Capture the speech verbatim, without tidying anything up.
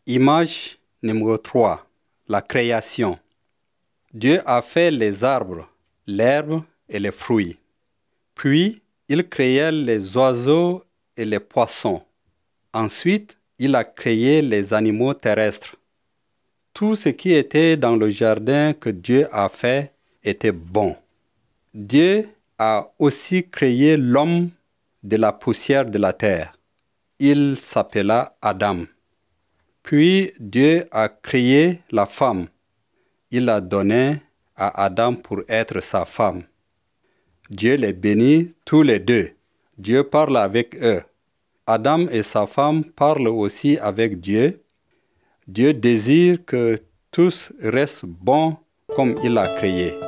Image numéro trois. La création. Dieu a fait les arbres, l'herbe et les fruits. Puis, il créa les oiseaux et les poissons. Ensuite, il a créé les animaux terrestres. Tout ce qui était dans le jardin que Dieu a fait était bon. Dieu a aussi créé l'homme de la poussière de la terre. Il s'appela Adam. Puis Dieu a créé la femme. Il l'a donnée à Adam pour être sa femme. Dieu les bénit tous les deux. Dieu parle avec eux. Adam et sa femme parlent aussi avec Dieu. Dieu désire que tous restent bons comme il a créé.